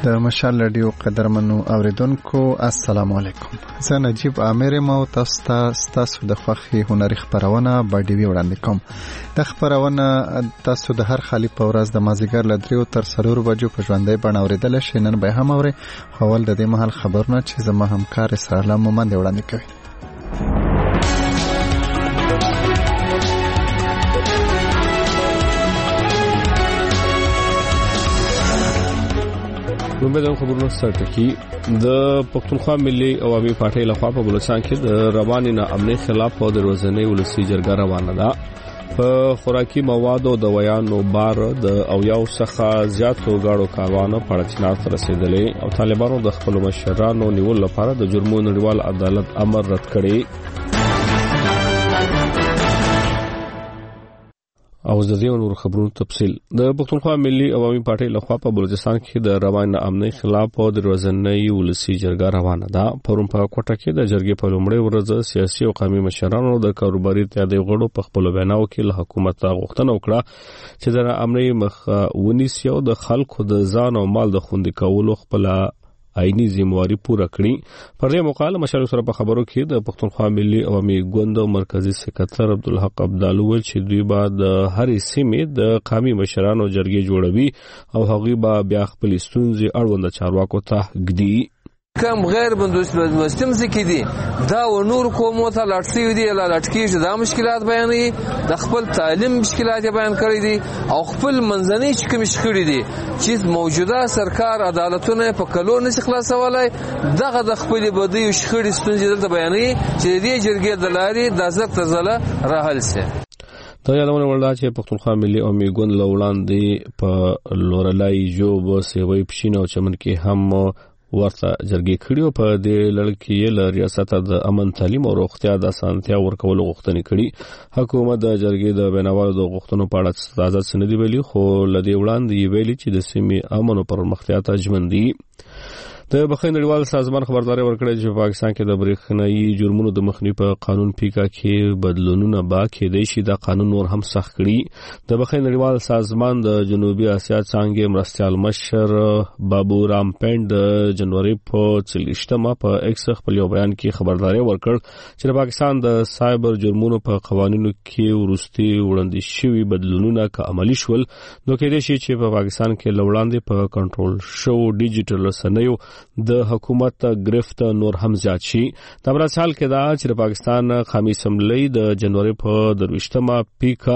د مشال رادیو قدرمنو اوریدونکو السلام علیکم. زه نجیب عامر مو تاسو د خوښي هنري خبرونه باندې وړاندې کوم. د خبرونه تاسو د هر خالی په ورځ د مازیګر ل 3 تر 4 بجو په ژوندۍ بڼه اوریدل شي. نن به هم اوري خپل د دې محل خبرونه چې زما همکار اسرائیل مومند وړاندې کوي. د خبرونو سرټکی د پښتونخوا ملي عوامي پارټۍ لخوا په بلوچستان کې د رواني ناامنۍ خلاف په ورځنۍ ولسی جرګه روانه ده. په خوراکي موادو د ویانو بار د اویاو څخه زیاتو گاډو کاروانو په اړه ته رسیدلې او طالبانو د خپل مشرانو نیول لپاره د جرمونو نړیوال عدالت امر رد کړی. او د دې نور خبرونو تفصیل د پښتونخوا ملي عوامي پارټۍ لخوا په بلوچستان کې د رواني امنۍ خلاف په ورځنۍ ولسی جرګه روانه ده. پرون په کوټه کې د جرګې په لومړۍ ورځ سیاسي او قومي مشرانو د کاروباري اتحادیې غړو په خپل بیانو کې له حکومت غوښتنه وکړه چې د امنۍ مخ ونیسي او د خلکو د ځان او مال د خوندي کولو خپل عیني ذمہواری پوره کړي. پر دې مقاله مشال سره په خبرو کې د پښتونخوا ملي عوامي ګوند او مرکزی سکرټر عبدالحق عبدالو ول چې دوی به د هرې سیمې د قومي مشرانو جرګې جوړوي او هغوی به بیا خپل ستونزې اړوند چارواکو ته ږدي. کم غیر بندوبستم ځکې دي دا و نور قومو ته لاټسي دي لاټکیږي دا مشکلات بیانوي د خپل تعلیم مشکلات بیان کړی دي او خپل منځنۍ چې کوم شخړې دي چې موجوده سرکار عدالتونه په کلو نشي خلاصولای دغه د خپل بدی شخړې ستونزې دلته بیانوي چې دې جرګې د لارې د زړه تزله راحل سي. دا یادونه ولدا چې پښتونخوا ملي عوامي ګوند لوړاندې په لورلای جوب سیوي پښینه او چمن کې هم ورته جرګې کړیو. په دې لړ کې له ریاست د امن تعلیم او روغتیا د اسانتیا ورکولو غوښتنې کړي. حکومت د جرګې د بناوالو د غوښتنو په اړه تازه سندې ویلي خو لدی وړاندې ویلي چې د سیمې امن او پرمختیا ته ژمن دي. د بخښنې نړیوال سازمان خبرداري ورکړه چې پاکستان کې د برېښنايي جرمونو د مخنیوي په قانون پیکا کې بدلونونه با کېدای شي د قانون نور هم سخت کړي. د بخښنې نړیوال سازمان د جنوبي اسیا څنګه مرستيال مشر بابو رام پند د جنوري په 30مه په ایکس خپل یو بیان کې خبرداري ورکړ چې د پاکستان د سایبر جرمونو په قوانینو کې ورستي وړاندې شوی بدلونونه که عملی شول نو کېدای شي چې په پاکستان کې لوړاندې په کنټرول شو ډیجیټل رسنیو د حکومت گرفت نور هم زیات شي. د برسال کې دا چې د پاکستان قومي اسمبلی د جنوري په 23مه پیکا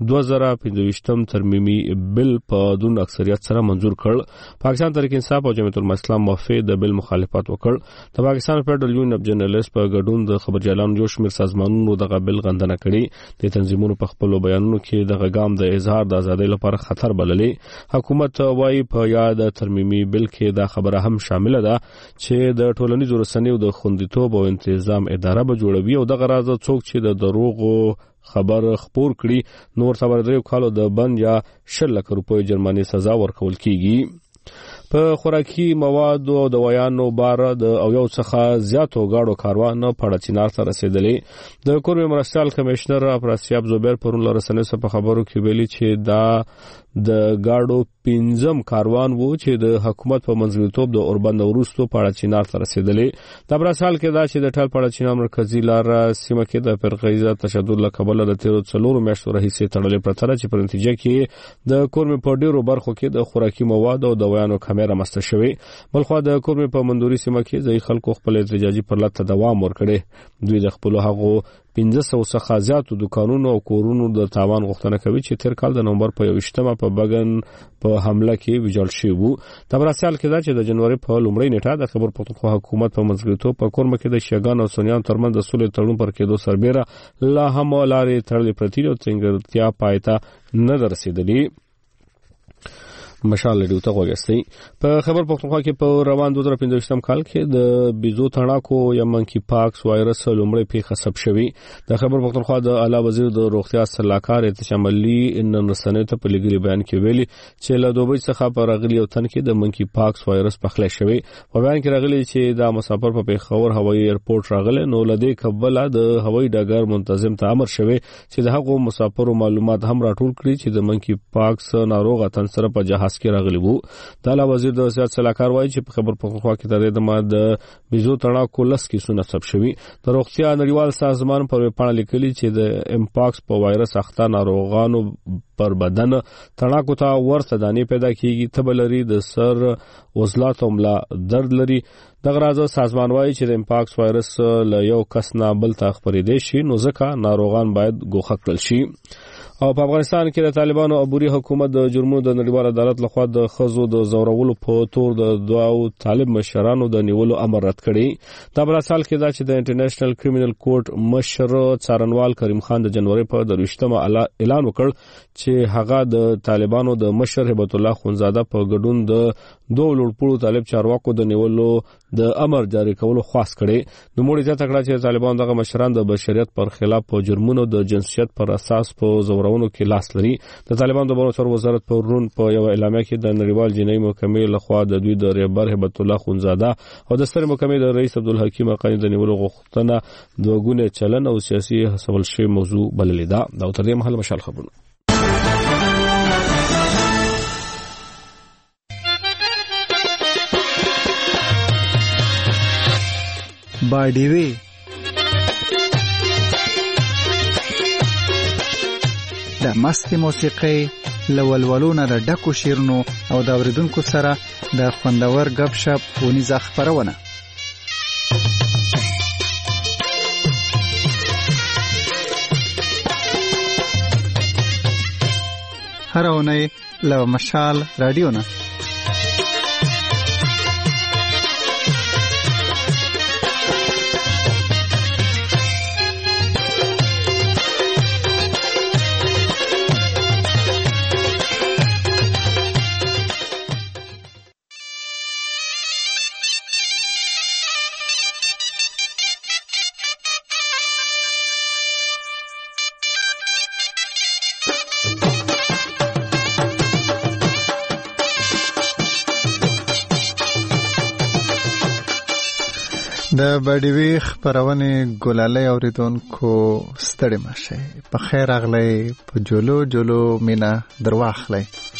2025 ترمیمي بل په دون اکثریت سره منزور کړ. پاکستان تحریک انصاف او جمعیت الاسلام موافق د بل مخالفت وکړ. د پاکستان فدرال یونین اف جرنالست په ګډون د خبرجالانو جوش مر سازمانونو د قبل غندنه کړي. د تنظیمونو په خپل بیانونو کې د غام د اظهار د ازادۍ لپاره خطر بللې. حکومت وايي په یاد ترمیمي بل کې دا خبره هم شامل ده چې د ټولنیزو رسنیو د خوندیتوب او تنظیم اداره به جوړوي او د غرض څوک چې د دروغو خبر خبر کړي نور خبرداري کالو د بند یا 10 لک روپۍ جرماني سزا ورکول کیږي. په خوراکي مواد او د ویانو بار د اویاو څخه زیاتو گاډو کاروان په اړه چینار ته رسیدلې. د کوربه مرستيال کمشنر افراسیاب زوبیر پرون لرسنې په خبرو کې ویلي چې دا د گاډو 15م کاروان وو چې د حکومت په منځګړیتوب د اوربند ورستو په اړه چینار ته رسیدلې. د برسال کې دا چې د ټال په اړه چینار مرکزی لار سیمه کې د فرقیزه تشدد له کبله د 13 میاشتو راهیسې تړلې پرتره چې په نتیجه کې د کوربه په ډیرو برخو کې د خوراکي مواد او د ویانو کیمرا مسته شوی. بلخو د کوربه په مندوري سیمه کې ځای خلکو خپل احتجاجي پرلط دوام ورکړي. دوی د خپل هغو 1500 څخه زیاتو دکانونو او کورونو د تاوان غوښتنه کوي چې تیر کال د نومبر په 21مه په بغن په حمله کې ویجاړ شوی وو. د برسال کې دا چې د جنوري په لومړۍ نیټه د خبر پښتونخوا حکومت په منځګړیتوب په کورمه کې د شیګان او سنیان ترمنځ د سولې تړون پر کېدو سربېره لا هم لارې تړلې پرتې او څنګه پایته نه رسیدلې. مشال لري ته وګستي. په خبر پښتونخوا کې په روان 2015 کال کې د بيزو تڼاکو یا منکی پاکس وایرس لومړی پیښه ثبت شوی. د خبر پښتونخوا د اعلی وزیر د روغتیا سلاکار احتشام علي نن رسنۍ ته په لګري بیان کې ویلي چې له دوبۍ څخه په راغلي او تن کې د منکی پاکس وایرس پخلی شوی. په بیان کې راغلي چې دا مسافر په پیښور هوایي ایرپورټ راغله نو لدی قبله د هوایي ډګر منتظم ته امر شوی چې د هغو مسافرو معلومات هم راټول کړي چې د منکی پاکس ناروغ تن سره په جهاز بحث کې راغلی وو. د اعلی وزیر د سیاست صلاحکار وایي چې په خبر پښتونخوا کې تر دې د بيزو تړاکو لس کیسونه ثبت شوي. د روغتیا نړیوال سازمان پر ویبپاڼه لیکلي چې د امپاکس په وایرس اخته ناروغانو پر بدن تړاکو ته ورته دانې پیدا کیږي، تبه لري، د سر وزلات او ملا درد لري. دغه راز سازمان وایي چې د امپاکس وایرس له یو کس نه بل ته خپرېدای شي، نو ځکه ناروغان باید ګوښه کړل شي. او په افغانستان کې د طالبانو عبوري حکومت د جرمونو د نړیوال عدالت لخوا د خزو د زورولو په تور د دوه طالب مشرانو د نیولو امر رد کړی. دا بل سال کې دا چې د انټرنیشنل کریمینل کورټ مشر څارنوال کریم خان د جنوري په 23 اعلان وکړ چې هغه د طالبانو د مشر هبت الله خونزاده په ګډون د دوه لوړپوړو طالب چارواکو د نیولو د امر جاری کولو خواست کړي. نو موږ ته تکړه چې طالبان دغه مشران د بشریت پر خلاف په جرمونو د جنسیت پر اساس په زورونو کې لاس لري. د طالبان د بانو وزارت په رون په یو اعلامیه کې د نړیوال جنایي محکمې لخوا د دوی د رهبر هبت الله خونزاده او د ستر محکمې د رئیس عبدالحکیم حقانی د نیولو غوښتنه د وګړو چلن او سیاسي حساب شوی موضوع بللې ده. دا تر دې مهال مشال خبرونه باډیوي د مست موسیقي لولولونه د ډکو شیرونو او د اوریدونکو سره د خوندور غب شپ ونیزه خبرونه. هر اونۍ له مشال رادیو نه د باډیوي خبرونه ګلالۍ اوریدونکو ستړي مشه په خیر اغلی په جولو جولو مینا درواخلی.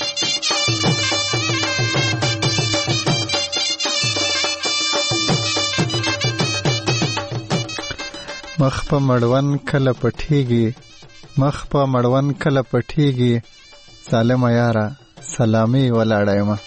مخ په مړون کله پټیږي سالم یاره سلامي ولاړایم.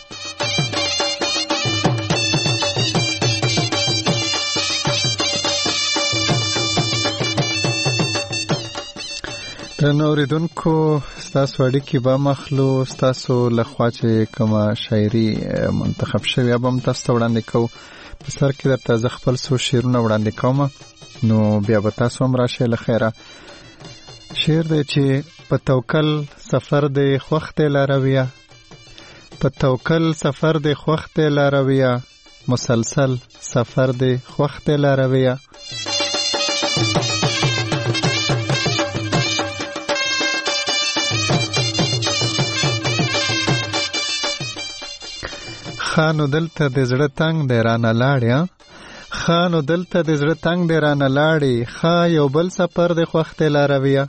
نوریدونکو ستاسو اړیکې به مخلو ستاسو لخوا چې کومه شاعري منتخب شوی به هم تاسو ته وړاندې کوو. په سر کې درته زه خپل څو شعرونه وړاندې کوم، نو بیا به تاسو هم راشئ له خیره. شعر دی چې په توکل سفر دی خوښ دی لارویه، په توکل سفر دی خوښ دی لارویه، مسلسل سفر دی خوښ دی لارویه. خانو دلته د زړه تنگ دی رانه لاړیا، خانو دلته د زړه تنگ دی رانه لاړی، خا یو بل سفر دی خوښ دی لارویه.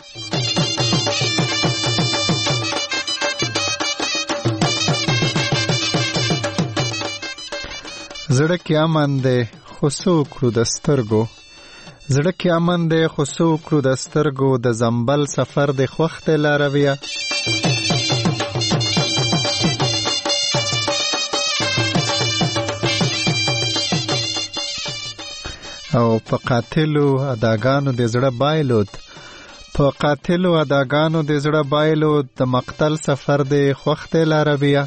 زړه کې امن دی خو څه وکړو د سترګو، زړه کې امن دی خو څه وکړو د سترګو، د زنبل سفر دی خوښ دی لارویه. او په قاتلو اداګانو د زړه بایلود، په قاتلو اداګانو د زړه بایلود، د مقتل سفر دی خوښ دی لارویه.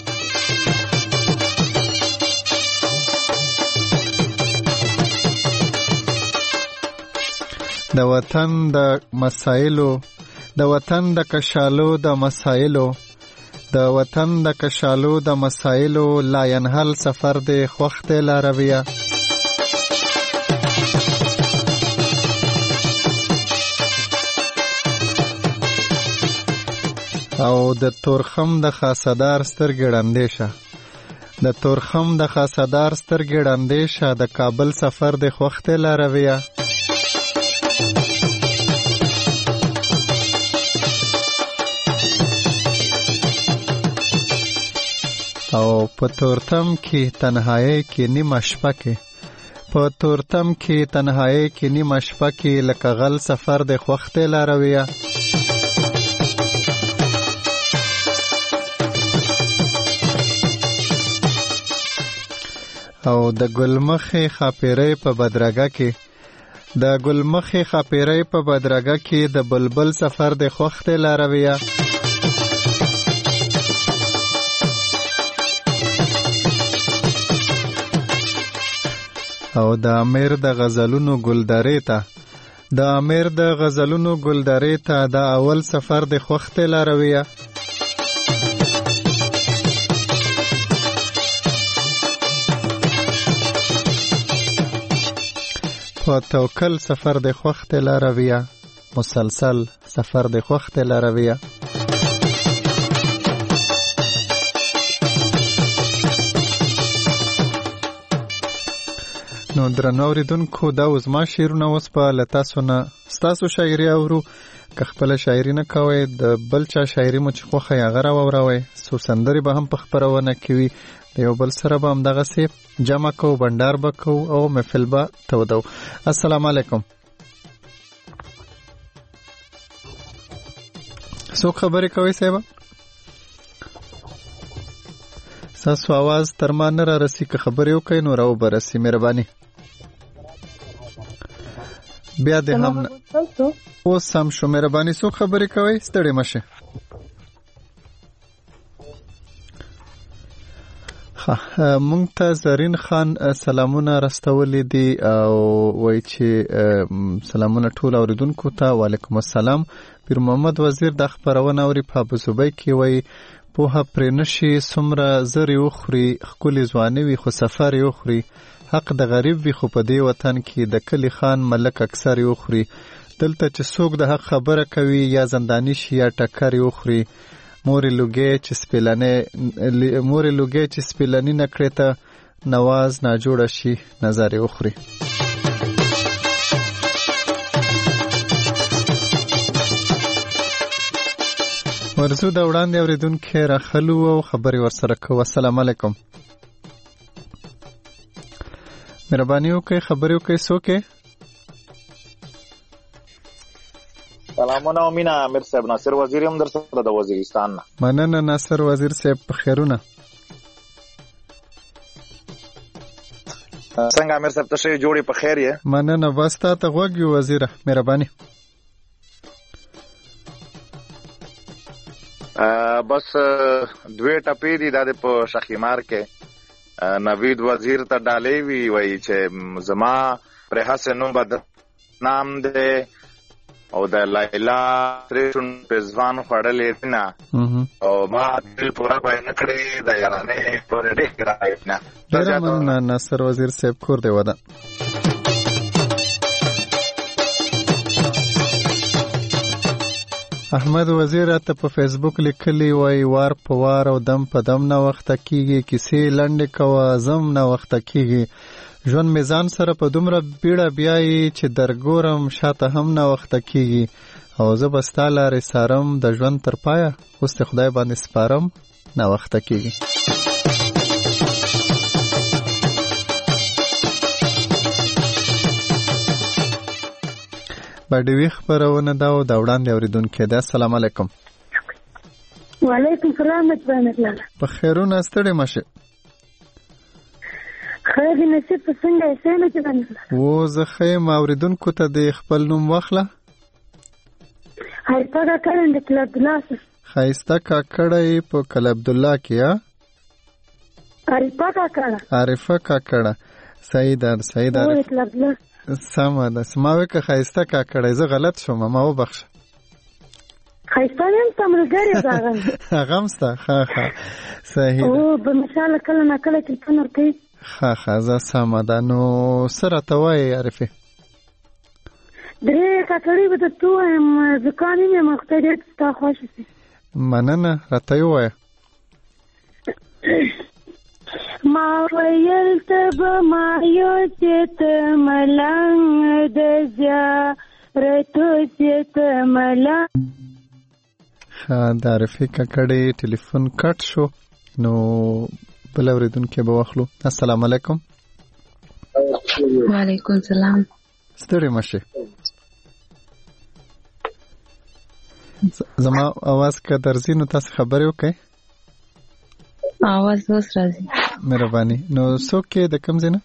د وطن د مسایلو، د وطن د کشالو د مسایلو، د وطن د کشالو د مسایلو، لا ينحل سفر دی خوښ دی لارویه. او د تورخم د خاصدار سترګې ړندې شه، د تورخم د خاصدار سترګې ړندې شه، د کابل سفر دی خوښ دی لارویه. او په تورتم کې تنهایی کې نیمه شپه کې په تورتم کې تنهایی کې نیمه شپه کې لکه غل سفر د خوخته لارویه او د ګلمخې خاپیرې په بدرګه کې د ګلمخې خاپیرې په بدرګه کې د بلبل سفر د خوخته لارویه او د امیر د غزلونو ګلدارې ته د امیر د غزلونو ګلدارې ته د اول سفر د خوخته لارویه په توکل سفر د خوخته لارویه مسلسل سفر د خوخته لارویه نو درنو اوریدونکو دا اوس ما شعرونه اوس په لتاسو نه ستاسو شاعري اورو که خپل شاعري نه کوئ د بل چا شاعري مو چې خوښه یې هغه راواوروئ څو سندرې به هم په خپرونه کې وي د یو بل سره به همدغسې جمع کوو بنډار به کوو او محفل به تودو السلام علیکم څوک خبرې کوئ صاحبه ستاسو आवाज تر ما نه را رسي که خبرې وکړئ نو راو به رسي مهرباني بیا دې هم اوس هم شو مهرباني څوک خبرې کوئ ستړې مه شئ مونږ ته زرین خان سلامونه رستولې دي او وایي چې سلامونه ټول اوریدونکو ته وعلیکم السلام پیر محمد وزیر د خبرونه اوري په ابوظبي کې وایي پوهه پرې نشي څومره زر یې وخوري ښکلې ځواني وي خو سفر یې وخوري حق د غریب وي خو په دې وطن کې د کلي خان ملک اکثر یې وخوري دلته چې څوک د حق خبره کوي یا زنداني شي یا ټکر یې وخوري مورې لوګی چې سپیلني نه کړې ته نواز ناجوړه شي نظر یې وخوري ورزو د وړاندې اوریدونکي راخلو او خبرې ورسره کوو السلام علیکم مهرباني وکړئ خبرې وکړئ څوک یې سلامونه امینه امیر صاحب ناصر وزیر هم در سره د وزیرستان نه مننه ناصر وزیر صاحب په خیرونه څنګه امیر صاحب ته شي جوړې په خیر یې مننه بس تا ته غوږ یو وزیره مهرباني بس دوی ټپې دي د په شخیمار کې نوید وزیر ته ډالې وی وایي چې زما پر حسنو بد نام دې او د لیلا تریشن په ځوان خړلې نه او ما دل پورا پای نه کړې د یارانه پر دې راځي نه درمن ناصر وزیر صاحب کور دی ودا احمد وزیر ته په فیسبوک لیکلی وای وار په وار او دم په دم نه وخت کیږي کیسې لنډ کوه زم نه وخت کیږي ژوند میزان سره په دومره بیړه بیایي چې درګورم شاته هم نه وخت کیږي او زه به ستا لارې سارم د ژوند تر پایه اوس د خدای باندې سپارم نه وخت کیږي باډوي خبرونه دا او دا وړاندې اوریدونکو ده السلام علیکم وعلیکم السلام ورحمت په خیرونه ستړي مشه خیر نصیب څنګه یې څنګه چلند و زه خیم اوریدونکو ته د خپل نوم واخله خایسته کاکړه د کلب عبدالله خایسته کاکړه په کلب عبدالله کې عارفه کاکړه صحیح ده سمه ده سماوي که خایسته کاکړه زه غلط شوم ما وبخښه خایسته نیم تمرګری داغه هغه مسته ها صحیح او په مثال کله نه کله تلفون ورکړي ها زه سمه ده نو سره ته وایي عارفه درې کاکړي به ته وایم ځکه نه مخته دې تا خوښ شي مننه راته وایي ما ویل تب ما یو چت ملنګ د زیارتو چت ملنګ دا عارفه کاکړي ټلیفون کټ شو نو بل اوریدونکو به واخلو. السلام علیکم. وعلیکم السلام. ستړي مشه. زما आवाज کا درځي نو تاسو خبرې وکړئ. आवाज اوس راځي. مهرباني. نو څوک د کوم ځای نه؟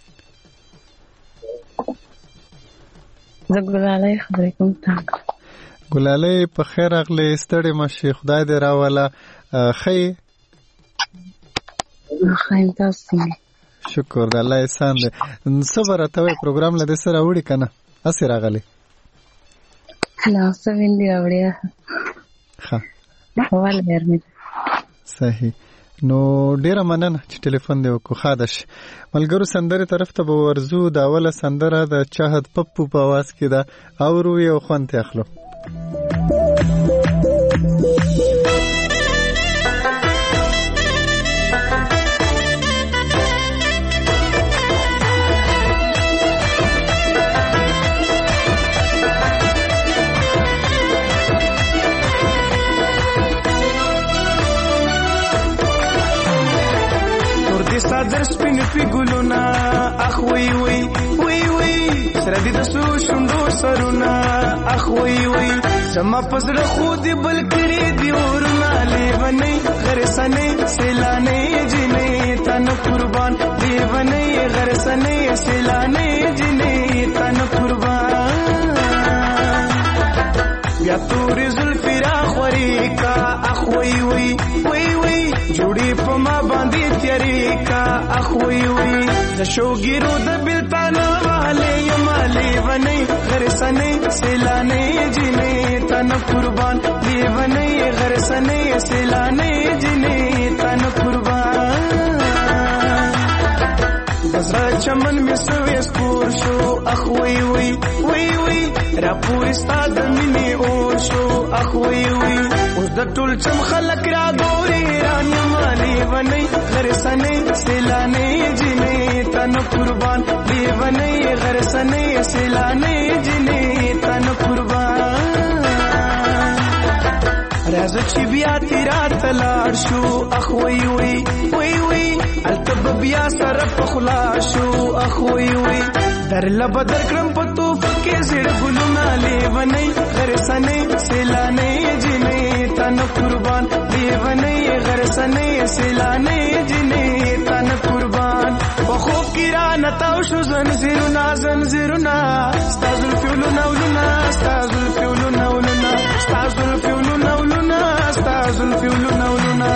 زه ګلالۍ خبرې کوم. ګلالۍ په خیر راغلې. ستړي مشه. خدای دې راوله. ښه یې؟ ښه یم. تاسو څنګه؟ شکر د الله احسان دی. څه به راته وایې پروګرام له دې سره وړي که نه؟ هسې راغلی؟ نه څه ویندې راوړې. ښه ولې ګرمي ده. صحیح. نو ډیره مننه چې ټلیفون دی وکړو. ښه ده شي. ملګرو سندرې طرف ته به ورځو. د اوله سندره د چاهد پپو په آواز کې ده. اورو یې او خوند ترې اخلو. صدر سپین پی ګلونا اخ وی وی وی وی سره دې د سرو شونډو سرونه اخ وی وی زما پزړه خو دې بل کړي دی ورنا لیونی غرسنی سیلانی جنې تن قربان لیونی غرسنی سیلانی جنې تن قربان بیا تورې زلفې راخورې کا اخ وی وی وی وی جوړې په ما باندې تیارې کا اخ وی وی د شوګیرو د بلتانه والے یما لیونی غرسنی سیلانی جنې تن قربان لیونی غرسنی سیلانی جنې تن قربان بزرا چمن می سوې سپور شو اخ وی وی وی وی را پوری ستاد مینه اور شو اخ وی وی اوس د ټول چم خلک را ګوري رانی مالی ونی غرسنی سیلانی جنې تن قربان دی ونی غرسنی سیلانی جنې تن قربان راز چې بیا تیرات لاړ شو اخ وی وی وی وی التب بیا سره پخلا شو اخ وی وی در لبدر کرم پتو فکه زړ ګلونه لیونی غرسنی سیلانی جنې تن قربان لیونی غرسنی سیلانی جنې تن قربان خو کیرا نتاو شو زنجیرونه زنجیرونه استاذ الفیولونه ولونه استاذ الفیولونه ولونه استاذ الفیولونه ولونه استاذ الفیولونه ولونه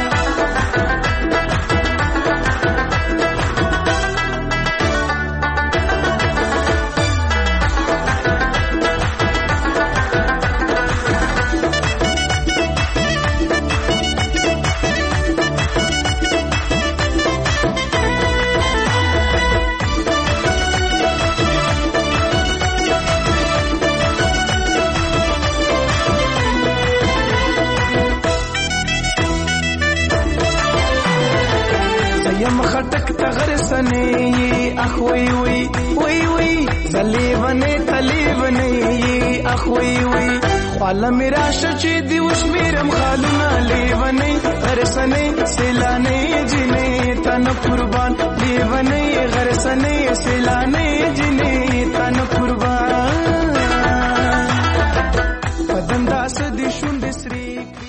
اخ وی وی وی وی زلیونه تلیونه اخ وی وی خاله میرا شچې دی وش میرم خالونه لیونه غرسنی سیلانی جنې تن قربان لیونه غرسنی سیلانی جنې تن قربان پدندا سدي شوند سری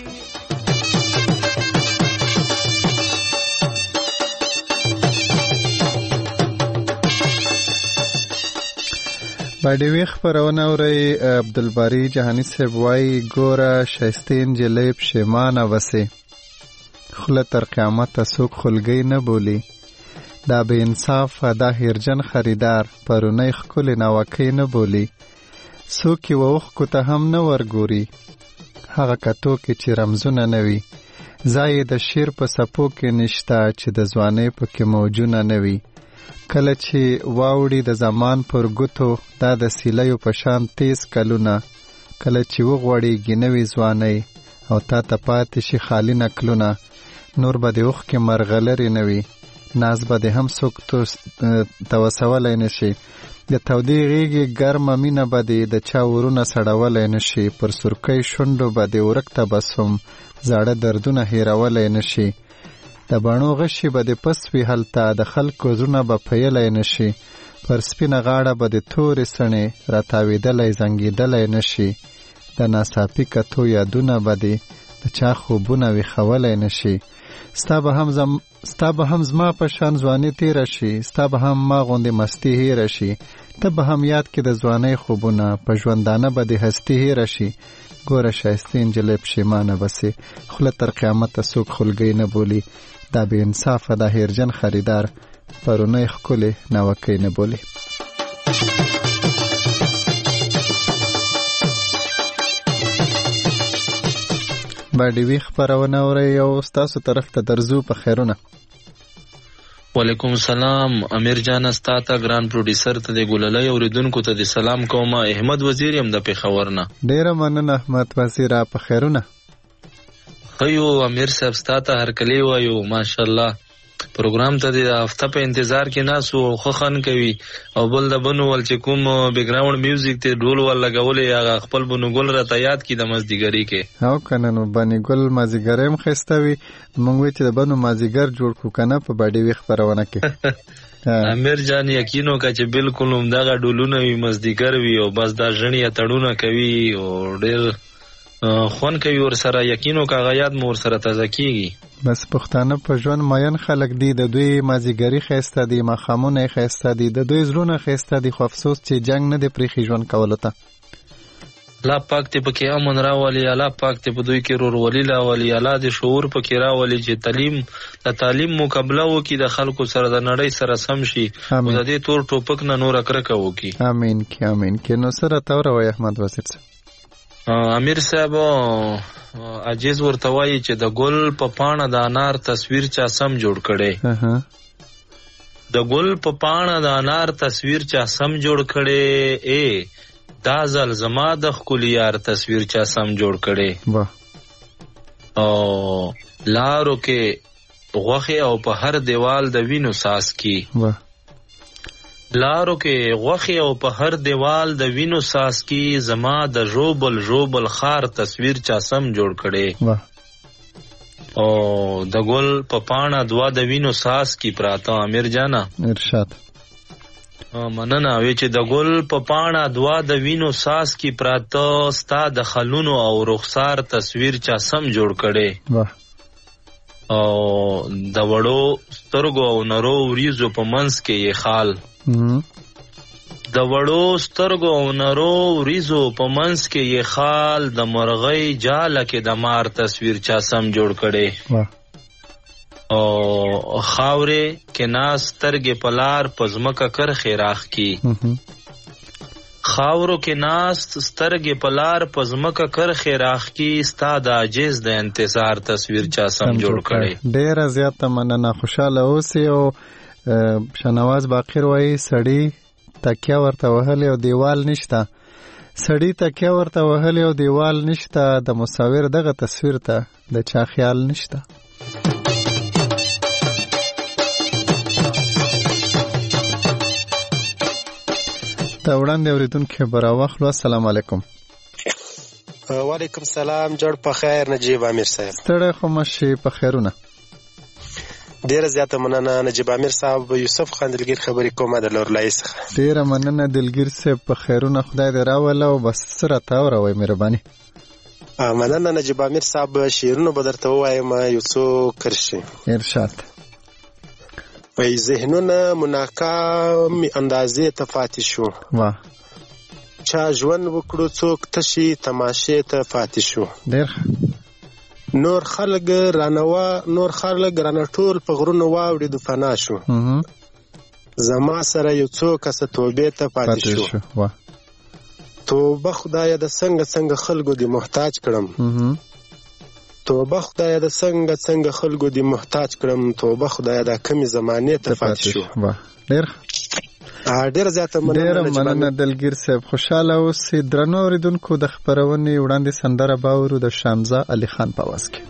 باډیوی خبرونه اوري. عبدالباری جهانی صاحب وای ګوره شایستین جلیب شیمانه وسه خله تر قیامت سوک خلګي نه بولی دا به انصاف دا هرجن خریدار پرونی خکل نواکی نه بولی سوکی ووخ کو ته هم نه ورګوري هغه کتو کې چې رمزونه نوي ځای د شیر په سپو کې نشتا چې د ځواني په کې موجونه نوي کله چې واوړي د زمان پر ګوتو دا د سیلیو په شان تیز کلونه کله چې وغوړي ګنوي ځواني او تا ته پاتې شي خالی نکلونه نور به د اوخ کې مرغلرې نوي ناز به د هم څوک توسولی نشي د تودې غېږې ګرمه مینه به د چا ورونه سړولی نشي پر سرکۍ شونډو به د ورک تبسم زاړه دردونه هیرولی نشي د بڼو غشي به د پس وي هلته د خلکو زړونه به پیلی نشي پر سپینه غاړه به د تورې سڼې راتاوېدلی زنګېدلی نشي د ناڅاپي کتو یادونه به د چا خوبونه ویښولی نشي ستا به هم زما په شان ځواني تیره شي ستا به هم ما غوندې مستی هیره شي ته به هم یاد کې د ځوانۍ خوبونه په ژوندانه به د هستي هیره شي ګوره ښایستې نجلۍ پښیمانه به سې خوله تر قیامته څوک خولګۍ نه بولي دا بې انصافه دا هیرجن خریدار پرونی ښکلې ناوکۍ نه بولي. باډي وی خبرونه اورئ او ستاسو طرف ته درځو په خیرونه. وعلیکم السلام امیر جان استاته ګران پروډوسر ته د ګللای اوریدونکو ته د سلام کوم. احمد وزیر يم د پیښور نه. ډیره مننه احمد وزیر په خیرونه. خیو امیر صاحب استاته هر کلی وایو ماشاءالله پروګرام ته د هفته په انتظار کې ناسو خوخن کوي او بل د بنو ول چې کوم بیک گراوند میوزیک ته ډول ول لګولې هغه خپل بنو ګل را ته یاد کی د مزدګری کې او کنه نو بنی ګل مازیګرم خستوي مونږ وی چې د بنو مازیګر جوړ کو کنه په باډي وی خبرونه کې امیر جان یقینو کا چې بالکل هم دغه ډولونه وي مزدګر وي او بس دا ژنې تړونه کوي او ډېر خون کوي ور سره یقینو کا غیاد مور سره تازه کیږي. بس پښتانه په ژوند ماین خلک دي د دوی مازیګری خسته دي مخامونه خسته دي د دوی زلونه خسته دي خو افسوس چې جنگ نه دی پرې ژوند کولو ته. الله پاک ته پکې امن راولي الله پاک ته په دوی کې رورولي راولي الله دې شعور پکې راولي چې تعلیم مقابله وکي د خلکو سره د نړۍ سره سم شي او د دې تور ټوپک نه نور کرکه وکي. امين کې نو سره تور وای احمد وزیر امیر صاحب عجیز ورته وایي چې د ګل په پاڼه د انار تصویر چا سم جوړ کړي د ګل په پاڼه د انار تصویر چا سم جوړ کړي اے دا ځل زما د ښکلي یار تصویر چا سم جوړ کړي او لارو کې غوښې او په هر دیوال د وینو ساس کی لارو کې غوښې او په هر دیوال د وینو ساس کی زما د ژوبل خار تصویر چا سم جوړ کړي او د ګل په پاڼه دوا د وینو ساس کی پراته. امیر جانا ارشاد مننه وی چې د ګل په پاڼه دوا د وینو ساس کی پراته ستا د خلونو او رخسار تصویر چا سم جوړ کړي او د وړو سترګو او نرو وریزو په منځ کې یې خال د وړو سترګو او نرو وریزو په منځ کې یې خال د مرغۍ جاله کې د مار تصویر چا سم جوړ کړي او خاورې کې ناس سترګې په لار په ځمکه کرښې راخ کی خاورو کې ناس سترګې په لار په ځمکه کرښې راخ کی ستا د عاجز د انتظار تصویر چا سم جوړ کړي. ډیره زیاته مننه خوشاله اوسئ او شنواز باقر وایي سړی تکیه ورته وهلی او دیوال نشته سړی تکیه ورته وهلی او دیوال نشته د مصور دغه تصویر ته د چا خیال نشته. دا وړاندې اوریدونکو خبر واخلو. السلام علیکم. وعلیکم سلام. جوړ په خیر نجیب امیر صاحب. ستړی خو مشي په خیرونه. ډیره زیاته مننه نجیب امیر صاحب. یوسف خان دلګیر خبرې کومه د لورلای څخه. ډیره مننه دلګیر صاحب په خیرونه خدای دې راوله او بس سره تاوره وای مهرباني. مننه نجیب امیر صاحب. شعرونه به درته ووایم یو څو کرښې. ارشاد. وای ذهنونه مناکام اندازې ته پاتې شو چا ژوند وکړو څوک تشي تماشې ته پاتې شو ډېر نور خلک رانه ټول په غرونو واوړېدو فنا شو زما سره یو څو کسه توبې ته پاتې شو توبه خدایه د څنګه خلکو دې محتاج کړم توبه خدایه د څنګه خلکو دې محتاج کړم توبه خدایه د کمی زمانې ته پاتې شو. ډېر زیاته مننه دلګیر صاحب. خوشاله اوسئ. درنو اوریدونکو د خپرونې وړاندې سندره باورو د شامزه علي خان په آواز کې.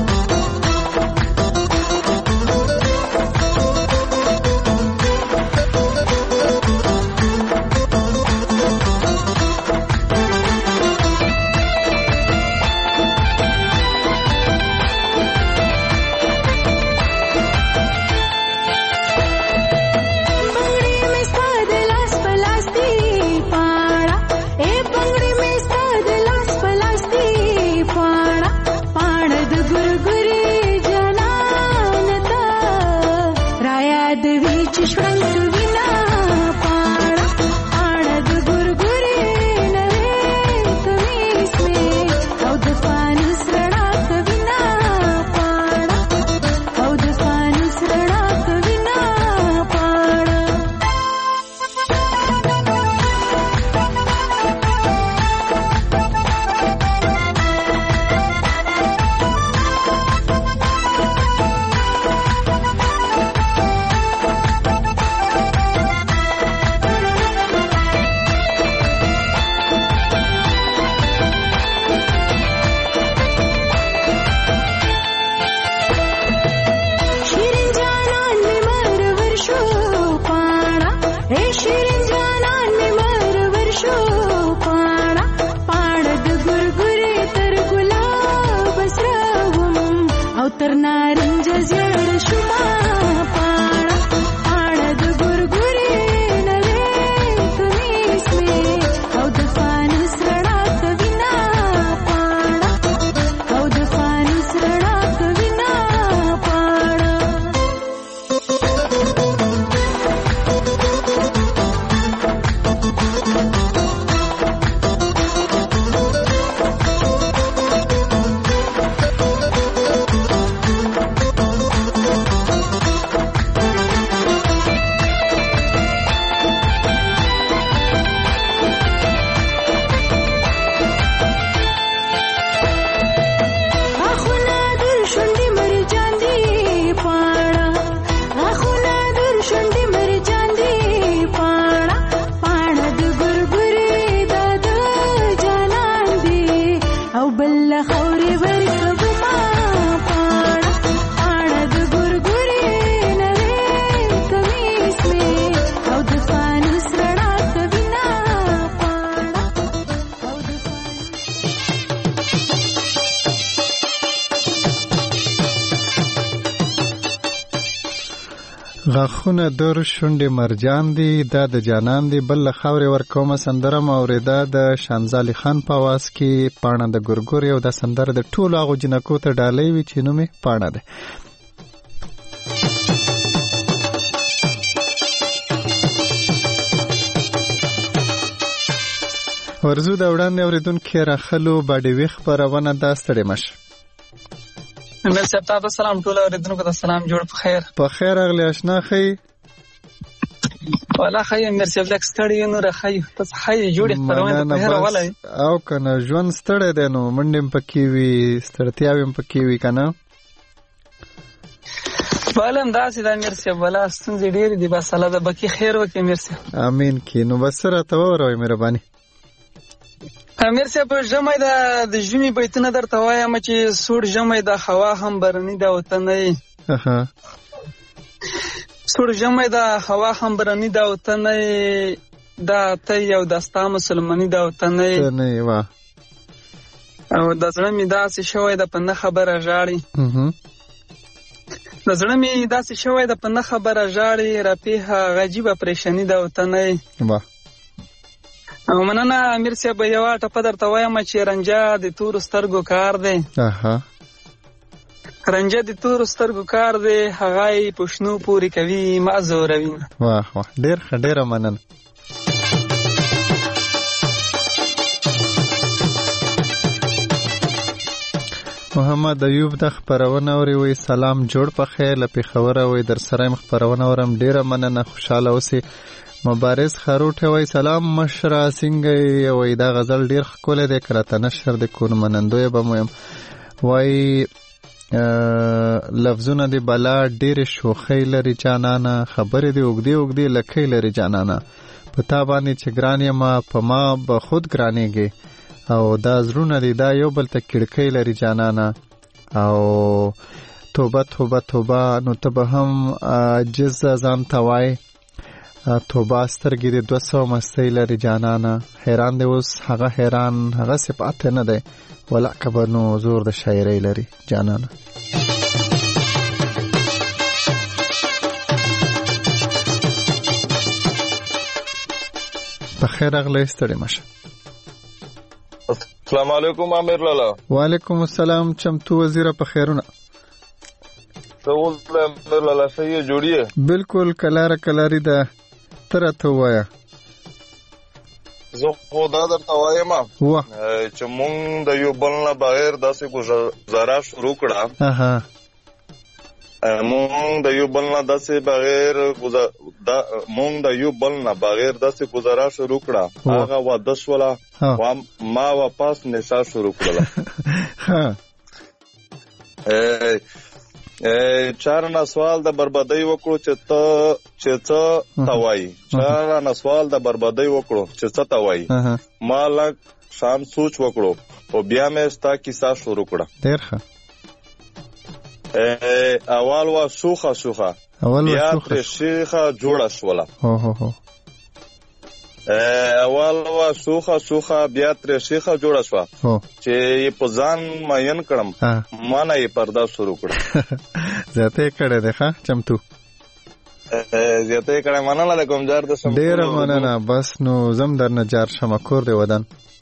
غاښونه در شونډې مرجان دي دا د جانان دي بل له خاورې ورکومه سندره مې اورېده د شانزالي خان په اواز کې پاڼه د ګورګور یو دا سندره د ټولو هغو جنکو ته ډالۍ وي چې نوم یې پاڼه دی. ورزو د وړاندې اورېدونکي راخلو باډیوي خپرونه دا ستړې مشه. امیر صاحب تاسو سلام ټول اوریدونکو ته سلام جوړ په خیر. په خیر اغلی آشنا خی. والا خی امیر صاحب لک ستړی نو راخی پس خی جوړ خبرونه په خیر ولای. او کنه ژوند ستړی دی نو منډم پکې وی ستړتیاویم پکې وی کنه. بالم داسې د امیر صاحب ولا ستونزې ډېرې دي بس الله د بکی خیر وکړي امیر صاحب. امین کی نو بس راته وروي مهرباني. امیر صاحب ژمی د ژمي بیتونه درته وایم چې سوړ ژمی د هوا هم برني د وطن نه. سوړ ژمی د هوا هم برني د وطن نه دا ته یو دستا مسلمانی د وطن نه وا او د زړه می داسې شوی د پنه خبره ژاړي. د زړه می داسې شوی د پنه خبره ژاړي رپیه غجیبه پریشانی د وطن نه. وا او مننه امیر صاحب یو ټپه درته وایم چې رنجه د تورو سترګو کار دی. رنجه د تورو سترګو کار دی هغه یې په شنو پورې کوي ما زوروي. واه واه ډېر ښه ډېره مننه. محمد ایوب د خپرونه اوري وی سلام جوړ په خیر له پېښوره وی در سره م خپرونه اورم ډېره مننه خوشحاله اوسئ. مبارز خاروټه وای سلام مشرا څنګه وای دا غزل ډیر ښکلی دی کله ته نشر د کور منندوی به مو یم وای لفظونه دی بلا ډیر شوخی لري جانانه خبرې دی اوږدې اوږدې لکۍ لري جانانه په تا باندې چې ګران یم په ما به خود ګرانېږي او دا زړونه دی دا یو بل ته کړکۍ لري جانانه او توبه توبه توبه نو ته به هم عاجز ځان ته وایې توبه سترګې د 200 مستۍ لري جانانه حیران دی اوس هغه حیران هغه صفات نه دی ولا کبر نو زور د شاعرۍ لري جانانه بخیر اغلی ستړي مشه السلام علیکم امیر لالا وعلیکم السلام چمتو وزیره په خیرونه ټول امیر لالا صحیح جوړیه بالکل کلاری ده تر ته وایا زه خدا درته وایم چې مونږ د یو بل نه بغیر داسې گزاره شروع کړه مونږ د یو بل نه داسې گزاره شروع کړه هغه واده شوله ما واپس نسا شروع کړله چارنا سوال د بربادۍ وکړو چې څه توای چارنا سوال د بربادۍ وکړو چې څه توای ما لږ شام سوچ وکړو او بیا مې ستا کیسه شروع کړه ډېر ښه اول وا شوخه بیا ترې شیخه جوړه شوله اول وا شوخه بیا ترې شیخه جوړه شوه چې په ځان ماین کړم ما نه یې پرده شروع کړه زیاته یې کړی دی ښه چمتو زیاته یې کړی مننه د کوم جار د سم ډېره مننه بس نو زم درنه جار شمه کور دی ودان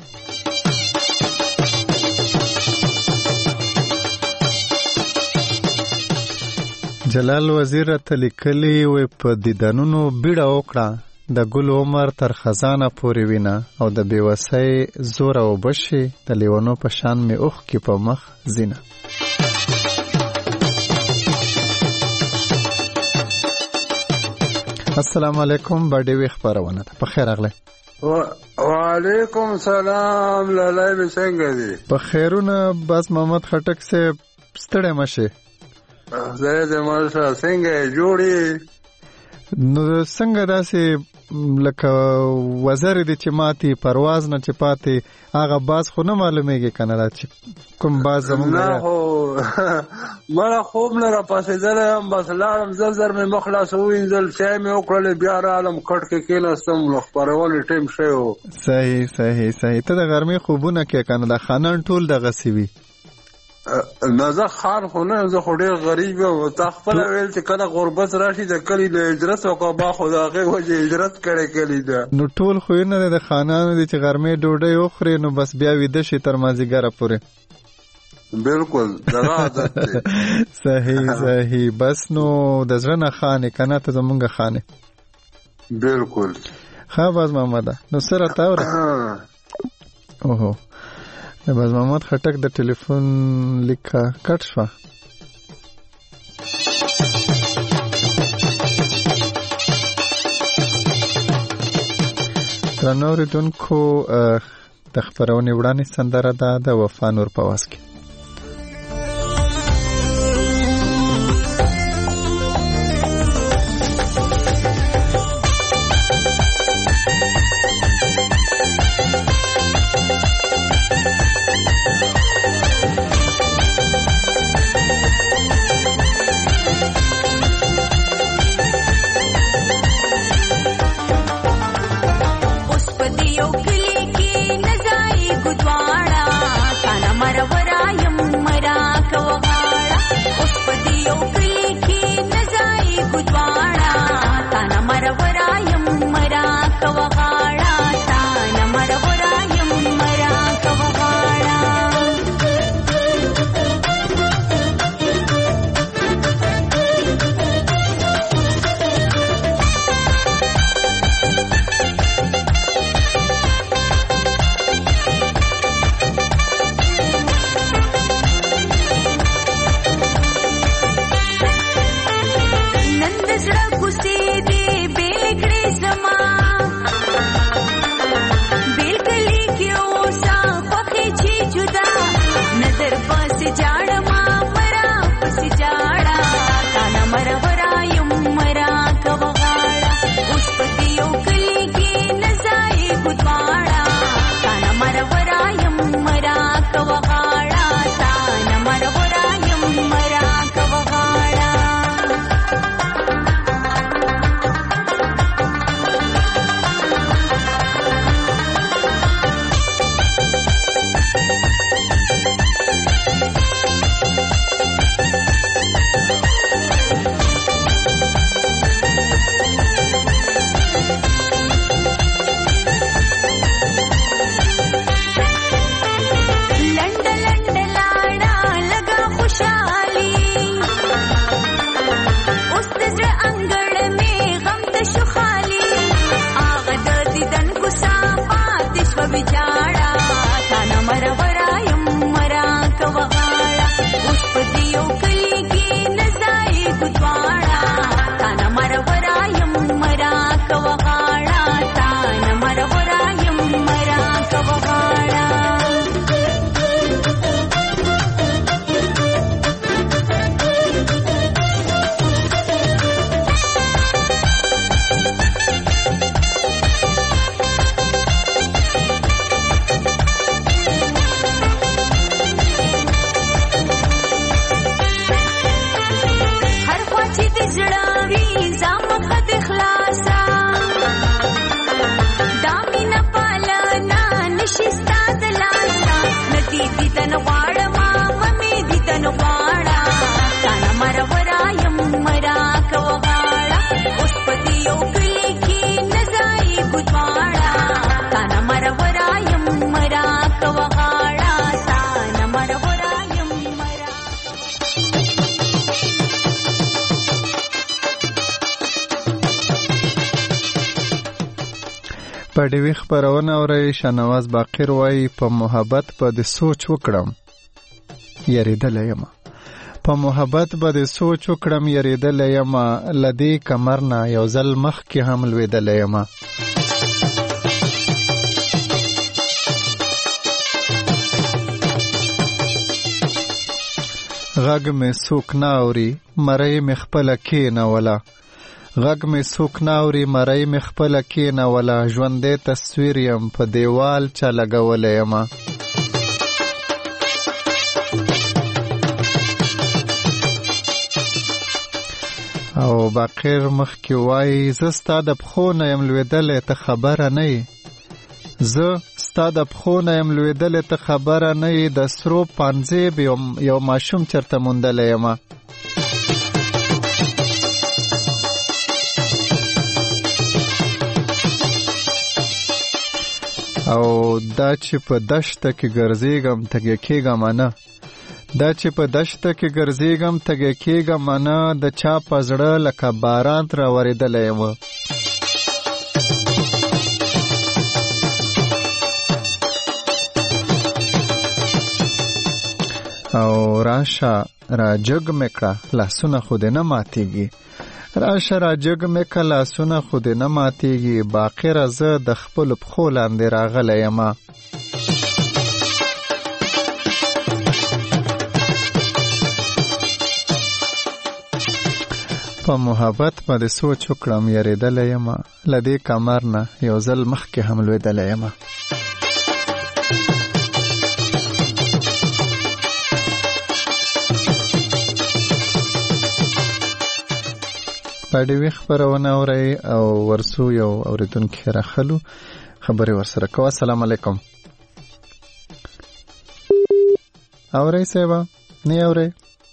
جلال وزیر ته لیکلی وي په دیدنونو بیړه وکړه د ګل عمر تر خزانه پورې وینه او د بیوسۍ زور او بشي د لیونو په شان می اوخ کې په مخ زینه السلام علیکم باډیوي خبرونه ته په خیر اغله وعلیکم السلام لالای به څنګه دي په خیرونه بس محمد خټک سے ستړی مشه زه دې ماشه څنګه جوړي نو څنګه داسې لکه وزر دي چې ماتي پرواز نه چپاتي هغه باز خو نه معلومیږي کنه چې کوم باز زمونږ نه هو مړه خوب نه را پاسې درم بس لاړم زر مې مخلاص وینځل چې مې وکړل بیا رالم کټ کې کېناستم نو خبرونه ټیم شو صحیح ته د غرمې خوبونه کې کنه د خانان ټول دغه سی وی نه زه خان خو نه زه خو ډېر غریب یم تا خپله ویل چې کله غربت راشي د کلي د هجرت وکړه ما خو د هغې وجې هجرت کړی کلي ده نو ټول خو یې نه دی د خانانو دی چې غرمې ډوډۍ وخورې نو بس بیا ویده شي تر مازدیګره پورې بالکل دغه عادت دی صحیح بس نو د زړه نه خانې که نه ته زمونږ خانې بالکل ښه باز محمده نو څه راته اورې اوهو باز محمد خټک د ټلیفون لیکه کټ شوه درنو اورېدونکو د خپرونې وړاندې سندره ده د وفا نور په واس کې Mara ګدواړه تانه مرورا یم مرا کوغاړه تانه مرورا یم مرا کوغاړه په ډیوی خبرونه اورئ. شاهنواز باقر وایي په محبت به د سوچ وکړم یریدلی یم، په محبت به د سوچ وکړم یریدلی یم، له دې کمر نه یو ځل مخکې هم لوېدلی یم. غږ مې څوک نه اوري مرۍ مې خپله کېنوله، غږ مې څوک نه اوري مرۍ مې خپله کېنوله، ژوندی تصویر یم په دیوال چا لګولی یم. او باقر مخکې وایي زه ستا د پښو نه یم لوېدلی ته خبره نه یې، زه ستا د پښو نه یم لوېدلی ته خبره نه یې، د سرو پانځیب یو ماشوم چېرته موندلی یم. او دا چې په دشته کې ګرځېږم تږی کېږم نه، دا چې په دشته کې ګرځېږم تږی کېږم نه، د چا په زړه لکه باران راورېدلی یم. او راشه را جګ مې کړه لاسونه خو دې نه ماتېږي، راشه را جګ مې کړه لاسونه خو دې نه ماتېږي، باقره زه د خپلو پښو لاندې راغلی یم. په محبت باندې سوچ وکړم یریدلی یم، له دې کمر نه یو ځل مخکې هم لوېدلی یم. په ډیوی خبرونه اورئ او ورسو یو اورېدونکی راخلو خبرې ورسره کوه. السلام علیکم. اورئ صاحبه نه اورئ؟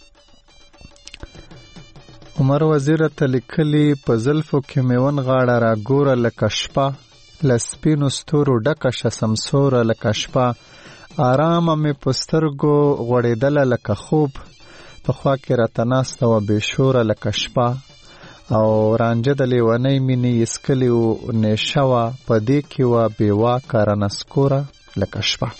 عمر وزیر ته لیکلي په زلفو کې میون غاړه را ګوره لکه شپه، له سپینو ستورو ډکه شه سمسوره لکه شپه، آرامه مې په سترګو غوړېدله لکه خوب، په خوا کې راته ناسته وه بې شوره لکه شپه، او رانجه د لیونۍ مینې یې څکلې و نیشه وه، په دې کې وه بې واکه رانسکوره لکه شپه.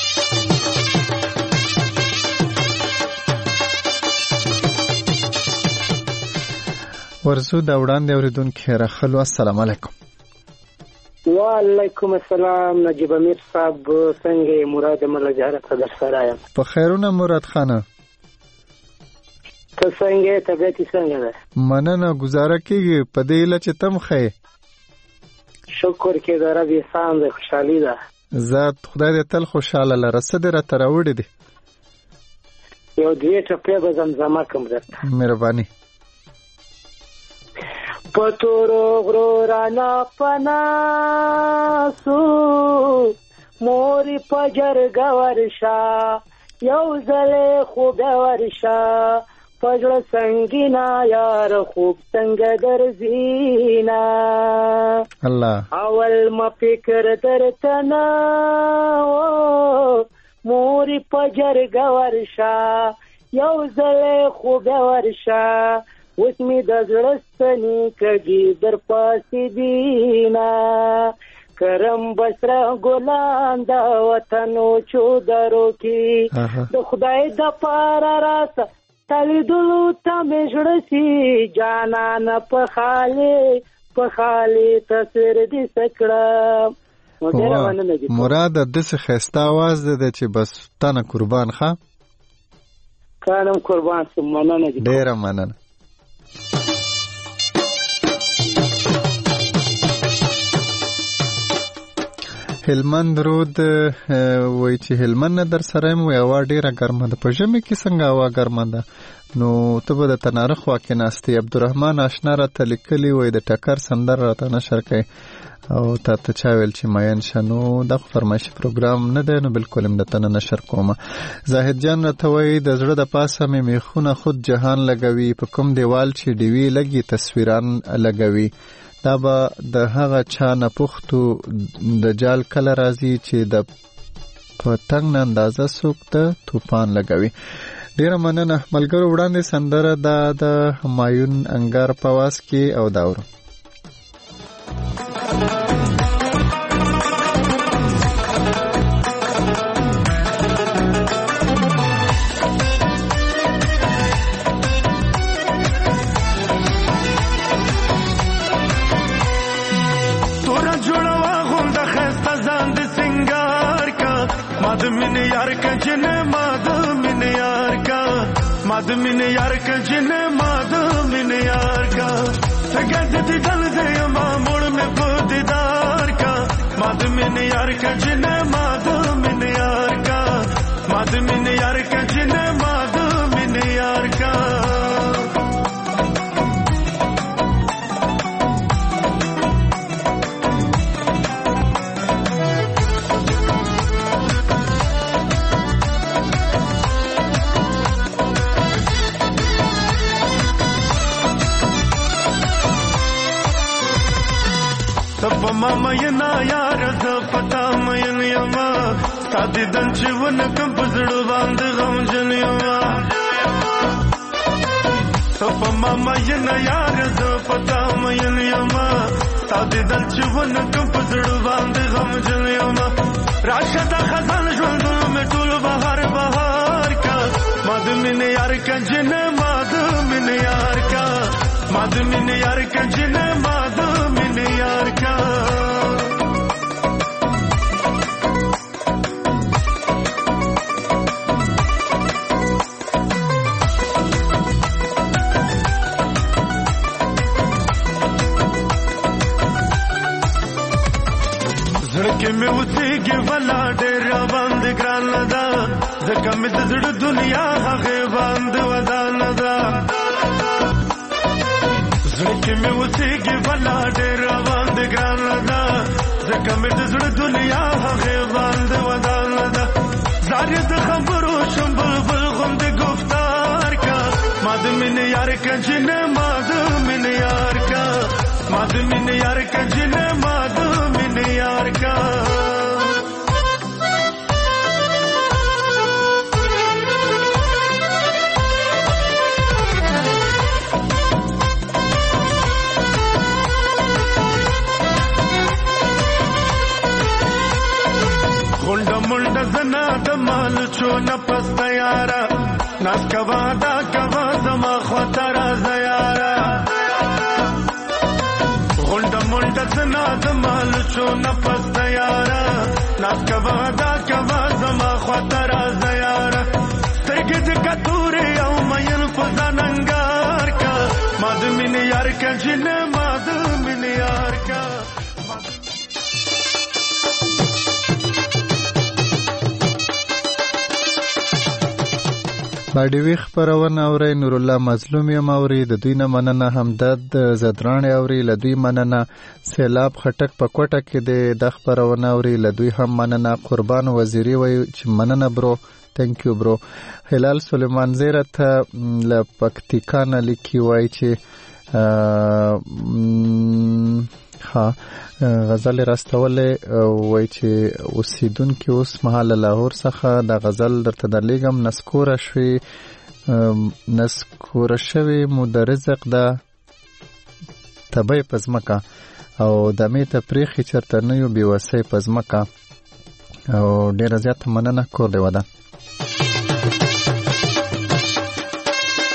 ورزو دا وړاندې اورېدونکي راخلو. السلام علیکم. وعلیکم السلام. نجیب امیر صاحب څنګه یې؟ مراد مله جهرت در سره یم. په خیرونه مراد خانه، ته څنګه یې؟ طبیعت یې څنګه ده؟ مننه، ګزاره کېږي په دې هیله چې تم ښه یې. شکر کې د رب احسان دی، خوشحالي ده. ذات خدای دې تل خوشحاله لره. څه دې راته راوړي دي؟ یو دوې ټپې به زمزمه کړم درته. مهرباني. پتورو غرو رانا پناسو موری پجرگا ورشا یو زله خوب ورشا پجر سنگینا یار خوب سنگ در زینا الله اول ما فکر در تنا موری پجرگا ورشا یو زله خوب ورشا اوس می د زړستنی کږي در پاسې دینا کرم بسره ګلان د وطنو چودرو کې د خدای د پاره راته تلیدلو ته مې زړه سي جانانه په خالي تصویر دې سکړه. مراد داسې ښایسته آواز دی چې بس تانه قربان ښه کانم قربان سم. مننه دي، ډېره مننه. هلمند رود وای چې هلمند در سره یم وای هوا ډېره ګرمه ده. په ژمي کې څنګه هوا ګرمه ده؟ نو ته به د تناره خوا کې ناستې. عبدالرحمن آشنا راته لیکلي وای د ټکر سندره راته نشر کوي او تا ته چا ویل چې مین شه. نو دا خو فرمایشي پروګرام نه دی، نو بلکل هم درته نه نشر کومه. زاهد جان راته وایي د زړه د پاسه مې میخونه خود جهان لګوي، په کوم دیوال چې ډیوې لګي تصویران لګوي. دا به د هغه چا نه پوښتو د جال کله راځي چې د پتنګ نه اندازه څوک د توپان لګوي. ډیره مننه ملګرو. وړاندې سندره دا د همایون انګار په واس کې او دا ورو. مین یار کا جن ماد مین یار کا سگد دل دے مامور میں دیدار کا ماد مین یار کا جن ماد مین یار کا ماد مین یار کا جن ماد مین یار کا ماما ینا یار ز پتا مین یما سادی دن چون کم پزړ باندې غم جن یما سپ ماما ینا یار ز پتا مین یما سادی دن چون کم پزړ باندې غم جن یما راشد خزان ژوند مې ټول بهار بهار کا ماد مین یار کا جن ماد مین یار کا ماد مین یار کا جن ماد مین یار کا زړه مې وڅېږي ولا ډېر باندې ګران ده ځکه مې د زړه دنیا هغه باندې ودان ده زړه مې وڅېږي ولا ډېر باندې ګران ده ځکه مې د زړه دنیا هغه باندې ودان ده زارې د خبرو شم بلبل غوندې گفتار کا ماد مین یار کا جن ماد مین یار کا ماد مین یار کا جن ماد مین یار کا غونډه منډه زنا د مال چو نه پسته یارا ناس کوا دا کوا زما خطر زیارا غونډه منډه زنا د مال چو نه پسته یارا ناس کوا دا کوا زما خطر زیارا سترګې د کتورې او مین په ځاننګار کا ماد مین یار کا جن ماد مین یار کا باډیوي خبرونه اوري. نور الله مظلوم یم اوري. د دوی نه مننه. همدرد زدرانې اوري. له دوی مننه. سیلاب خټک په کوټه کې د خبرونه اوري. له دوی هم مننه. قربان وزیری وایي چې مننه برو. تhank you برو. هلال سلیمان زیرت له پکتیکا نه لیکي وایي چې ها غزل راستولې وای چې اوسیدونکو اوس مهال لاهور څخه د غزل درته درلیږم. نسکوره شوی مو د رزق د تبې پزمکا او د میته پریخي چرته نه یو بیوسې پزمکا او ډیر زیات مننه کور دی ودا.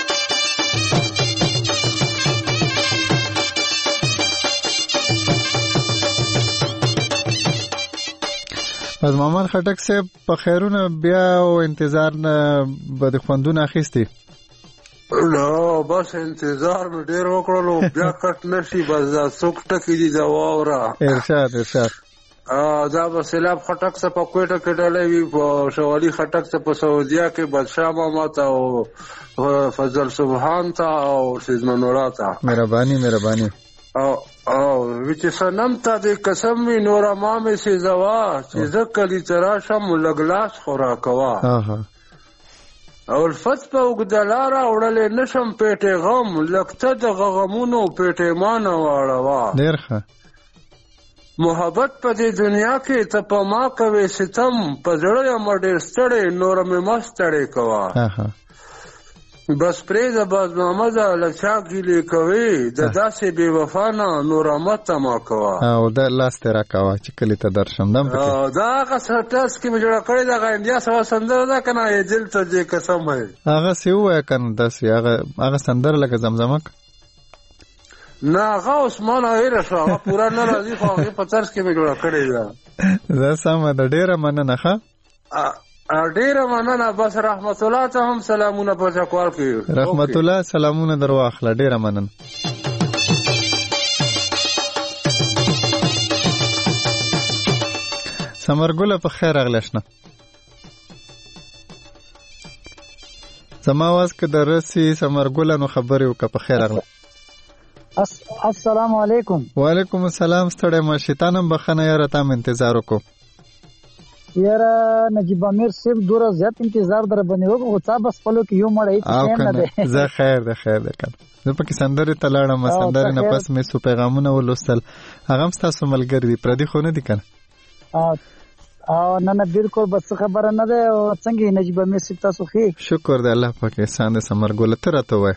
فضل محمد خټک صاحب په خیرونه بیا او انتظار نه به د خوندونه اخیستي؟ نو بس انتظار مې ډېر وکړلو بیا کټ نشي بس دا څوک ټکي دي دا واوره. ارشاد دا به سیلاب خټک څه په کوټه کې ډلې وي، په شوالي خټک څه په سعودیا کې، بادشاه ماما ته او فضل سبحان ته او سیزمن نورا ته. مهرباني او وچ سنم ته د قسم وی نور ما مې سي زوا چې زکلی تراشم لګلاس خورا کوا. او الفت په وګدلاره وړلې نشم پیټه غم لکته د غغمونو پیټه مان واړوا. ډیر ښه محبت په دې دنیا کې ته په ما کوي ستم په زړه مې ډېر ستړې نور مې مستړې کوا. بس پریزه باز محمد لچا ګیلې کوي د داسې بې وفا نه نور مت ما کوا. او دا لاس تیرا کوا چې کلی ته درشم دم پکې. دا هغه سټاس کې مې جوړ کړی دا انډیا سوا سندره ده کنه یې دل ته دې قسم وای. هغه سی وای کنه داسې هغه سندره لکه زمزمه نه هغه عثمان غیر شو هغه پورا نه راځي خو هغه په ترس کې مې جوړ کړی دا. زه سم د ډیره مننه ښه ډیره مننه. بس رحمت الله ته هم سلامونه په چکوال کې. رحمت الله سلامونه درو اخله ډیره مننه. سمرګله په خیر اغلشنه زما واس کې درسي سمرګله نو خبرې وکړه په خیر اغله. السلام علیکم. وعلیکم السلام. ستړی ما شیطانم بخنه یاره تام انتظار وکړو. یاره نجیب امیر صاحب دوره زیات انتظار در باندې وکړو خو څه بس خپلو کې یو مړی هېڅ نه دی. زه خیر ده کنه زه پکې سندرې ته لاړم سندرې نه پس مې څو پیغامونه ولوستل هغه هم ستاسو ملګري دي پردي خو نه دي کنه. نه بالکل بس خبره نه ده. څنګه نجیب امیر صاحب تاسو ښه؟ شکر دی الله پاک احسان دې سمرګله ته راته ووایه.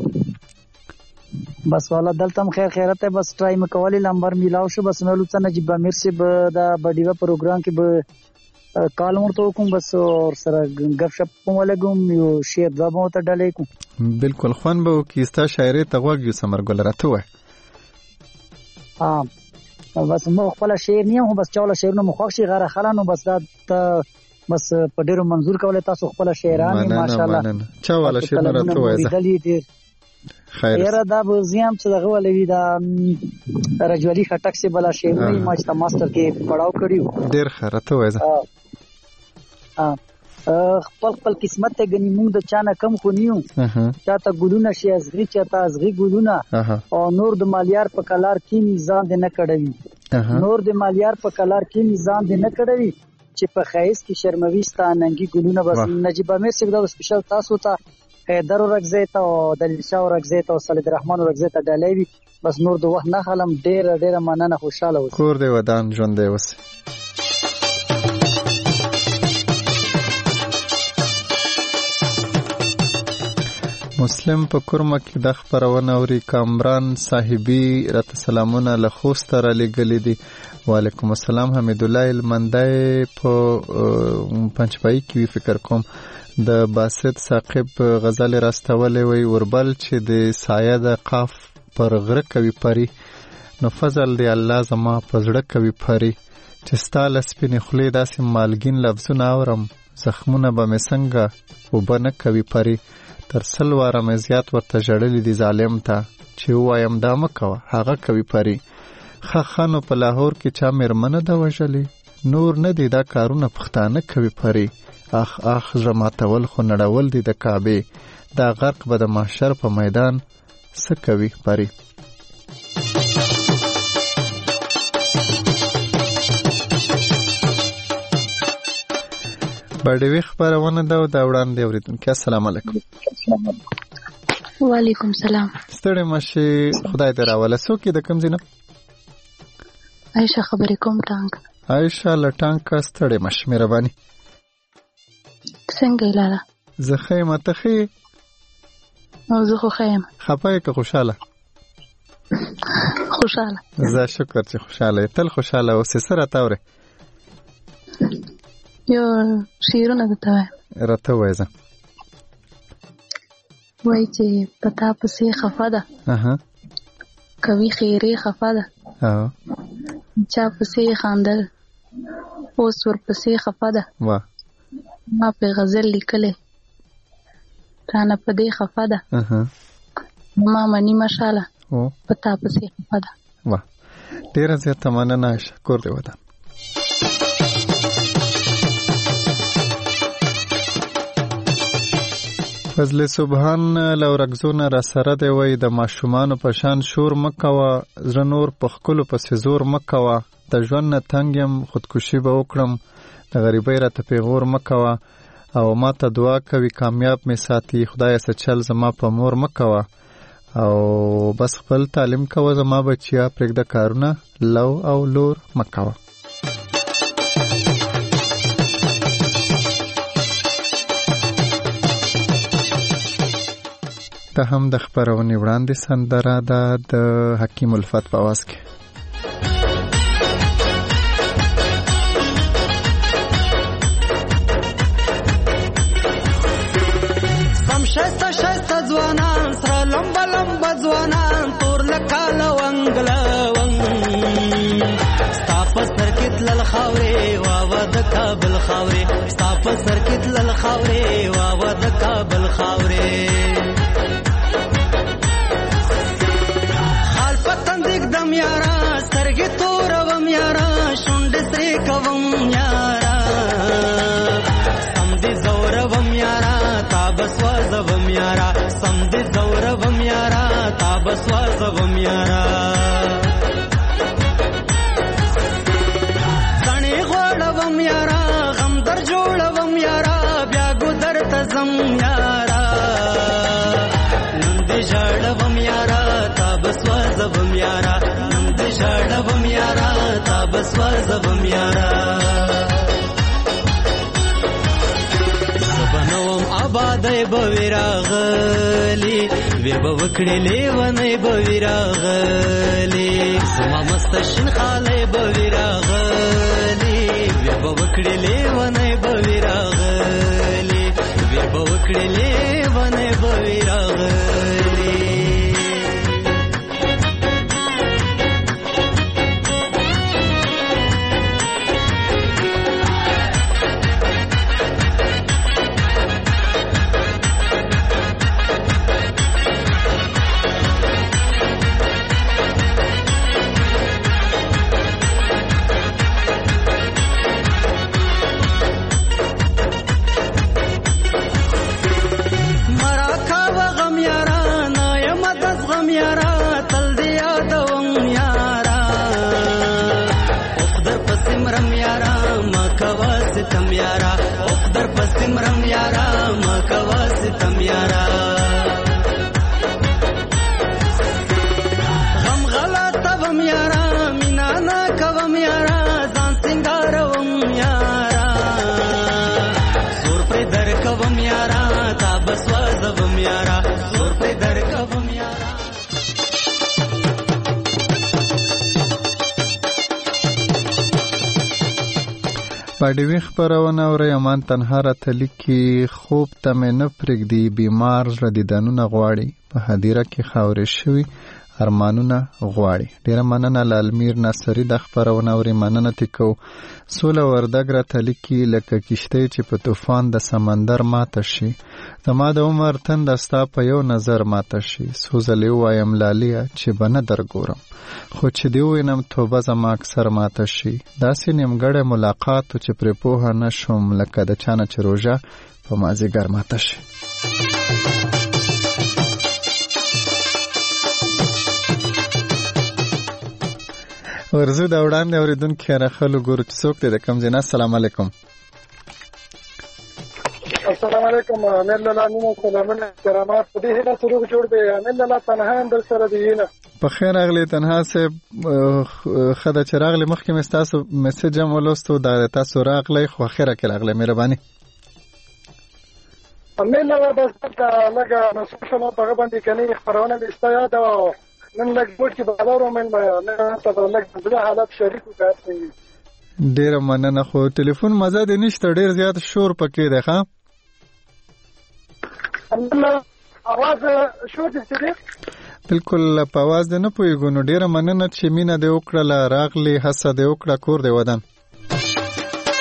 بس والا دلته هم خیرت ہے. بس ټرائی مې کولې نمبر میلاو شو بس مې ولوڅه نجیب امیر صاحب دا بډیوه پروګرام کې به کال ورته وکم بس اور سره غف شپ کوم لګوم یو شعر دا مو ته ډالې کوم. بالکل خوان به کیستا شاعري ته وګیو سمرګل راته وای. بس مو خپل شعر نه هم بس چاوله شعرونه مخ شي غره خلانو بس دا بس په ډیرو منظور کولای تاسو خپل شعران ماشاءالله چاوله شعر راته وای. یاره دا به زیام چې دغه ولوي دا رجولی خټک سي بلا شعرونه ما چې ماستر کې پڑھاو کړیو. ډیر خرته وای. خپل قسمت ته غنی مونږ د چانه کم خو نیو چاته ګلونه شي ازغي چاته ازغي ګلونه او نور د مالیار په کلار کې میزان دې نه کړوي. نور د مالیار په کلار کې میزان دې نه کړوي چې په خایس کې شرموي ستا ننګي ګلونه. بس نجیب امیر صاحب دا سپیشل تاسو ته حیدر ورغزیت او دلیل شاه ورغزیت او صالح الرحمن ورغزیت ډالېوي. بس نور د وخت نه خلم ډېر مننه خوشاله اوسئ. کور دې ودان ژوند دې اوسئ. مسلم په کورمه کې د خبرونه اوري کامران صاحبي رات سلامونه له خوست را لګلې دي. وعلیکم السلام. حمید الله المندای په پنځپای کې فکر کوم د باسط ثاقب غزل راستولې وي وربل چې د سایه د قاف پر غره کوي پري نو فضل دی الله زما پزړه کوي پري چې ستاله سپینې خولې داسې مالګین لفظونه اورم زخمونه به مې څنګه وبنه کوي پري تر سلواره مې زیات ورته ژړلې دي ظالم ته چې وایم دا مکوه هغه کوي پري خخانو په لاهور کې چا مېرمنه ده وژلې نور نه دی دا کارونه پښتانه کوي پري اخ زماتول خو نړول دي د کعبه دا غرق به د محشر په میدان څه کوي پري. بډوي خبرونه دا وړاندې اوریدونکو السلام علیکم. وعلیکم السلام. ستړي مشه خدای دې راوله سو کې د کوم ځینه عائشہ خبرې کوم ټانک عائشہ لټانک ستړي مشه مهرباني څنګه لاله زه خیمه ته خې او زه خو خیم خپای که خوشاله زه شکر چې خوشاله تل خوشاله اوسې سره تاوره یو شیرونه دته راته وایزه وای چې پتا پسې خفه ده کوي خیره خفه ده چا پسې خاندل اوس ورپسې خفه ده. واه ما په غزل لیکلې رانه په دې خفه ده. ما منی مشاله په تا پسې خفه ده. واه ډېره زیاته مننه عایشه. کور دې ودان. فضل سبحان لورکزونه را سره دی وای د ماشومانو په شان شور مکوه، زړه نور په خکلو پسې زور مکوه، د ژوند نه تنګ یم خودکشي به وکړم، د غریبۍ راته پیغور مکوه، او ما ته دعا کوي کامیاب مې ساتي خدایه څه چل زما په مور مکوه، او بس خپل تعلیم کوه زما بچیا پرېږده کارونه لو او لور مکوه. ته هم د خپرونې وړاندې سندره ده د حکیم الفت په آواز کې. سم شایسته شایسته ځوانان سره لمبه لمبه ځوانان تور لکه لونګ لونګ ستا په سر کې تلل خاورې واوه د کابل خاورې ستا په سر کې تلل خاورې واوه د کابل خاورې دم یارا سترګې تورم یارا شونډې سرې کوم یارا سم دې زورم یارا تا بس وازوم یارا سم دې زورم یارا تا بس وازوم یارا ځنې غوړوم یارا غم در جوړوم یارا بیا ګودر ته زم یارا نن دې ژړوم یارا تا بس وازوم یارا شړوم یارا تا بس وازوم یارا سبنوم آبادای بوی راغلی وی بوکړې لیونی بوی راغلی زما مستشین خاله بوی راغلی وی بوکړې لیونی بوی راغلی وی بوکړې لیونی بوی راغلی ستم یارا اوف در پسمرم یارا مکوا ستم یارا غم غلط وم یارا مینا نا کوم یارا ځان سنگاروم یارا زور پر در کوم یارا تا بس وازوم یارا زور پر در کوم یارا باډوي خبرونه اوري امان تنها راته لیکي خوب ته مې نه پرېږدي بیمار زړه دیدنونه غواړي په هدیره کې خاورې شوي ارمانونه غواړي. ډېره مننه لالمیر ناصري د خبرونه اوري. مننه تکو سوله وردګ راته لیکي لکه کشتۍ چې په طوفان د سمندر ماته شي زما د عمر تنده ستا په یو نظر ماته شي څو ځلې ووایم لاليه چې به نه درګورم خو چې دې ووینم توبه زما اکثر ماته شي داسې نیمګړی ملاقات چې پرې پوهه نه شوم لکه د چا نه چې روژه په مازدیګر ماته شي. ورزو دا وړاندې اوریدونکي راخلو ګورو چې څوک دی د کوم ځای نه. السلام علیکم. السلام علیکم. امیر لالا مینه سلامونه کرامات په دې هله سروغ جوړ دی. امیر لالا تنها در سره دی نه په خیر اغلی تنها صاحب خدای چې راغلی مخکې مې ستاسو میسج هم ولوستو دا تاسو راغلی خو اخره کې راغلی مهرباني. امیر لالا بس لږه مسؤل شوم په هغه باندې کني خبرونه مې ستا یاد نن لږ موږ کې بازارو من نه سره لږ د حالت شریکو تاسو. ډیره مننه خو ټلیفون مزه دې نشته ډیر زیات شور پکې دی ښا. اواز شور دې څه دی؟ بالکل په اواز دې نه پوهېږو نو ډیره مننه چې مینه دې وکړله راغلی هڅه دې وکړه کور دې ودان.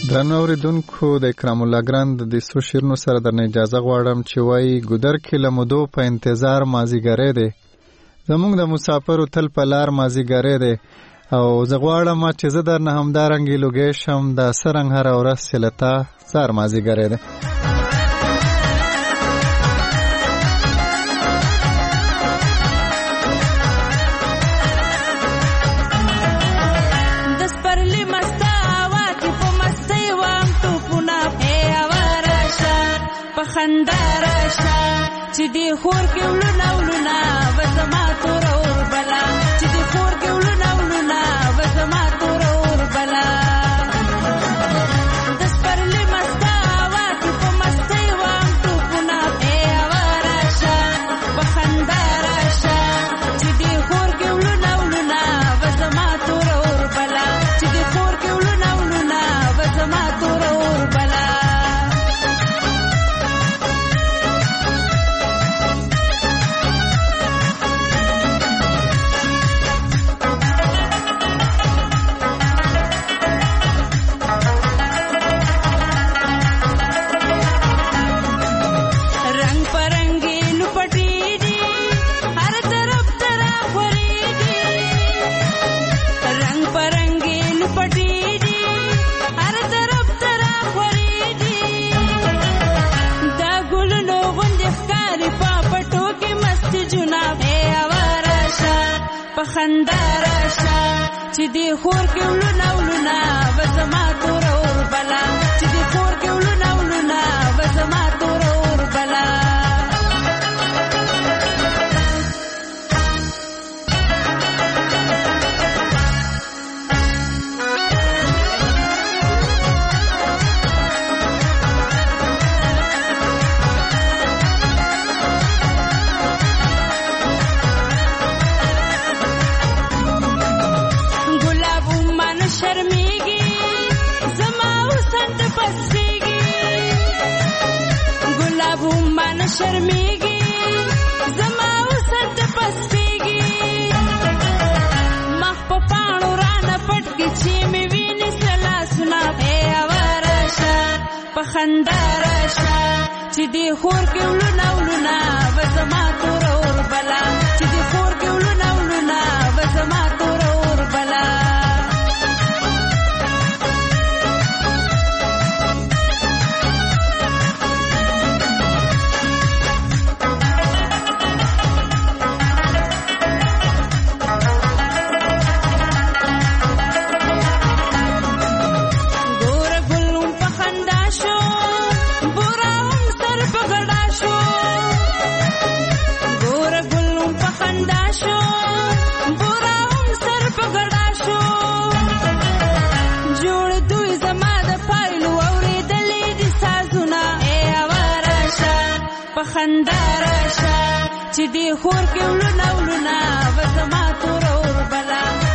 درنو اوریدونکو د اکرام الله ګران د څو شیرونو سره درنه اجازه غواړم چې وایي ګودر کې له مودو په انتظار مازیګری دی زمونږ د مسافرو تل په لار مازیګری دی او زه غواړم چې زه درنه همدارنګې لوګی شم د سرنګ هره ورځ چې له تا سار مازیګری دی خنداراشا چې دی خور کې ولونه ولونه وزما تور اور بلا چې دی خور کې ولونه ولونه وزما تور اور بلا د سپرلی مستا واتی په مستی وام تو پنا ای اوراشا په خنداراشا چې دی خور کې ولونه ولونه وزما تور اور بلا چې دی خور کې ولونه ولونه وزما تور اور بلا خنداراشا چې دی خور کې ولونه ولونه وزما تور اور بلا چې دی خور کې ولونه ولونه وزما تور اور بلا شرمیږي زما وسط پسپیږي مخ په پاڼو رانه پټ کې چې مې ویني سلاسونه ای اوراشا په خندا راشه چې دی خور کې ولونه ولونه وزما تور اور بلا چې دی خور کې ولونه ولونه وزما تور اور بلا خنداراشا چې دی خور کې ولونه ولونه وزما تور اور بلا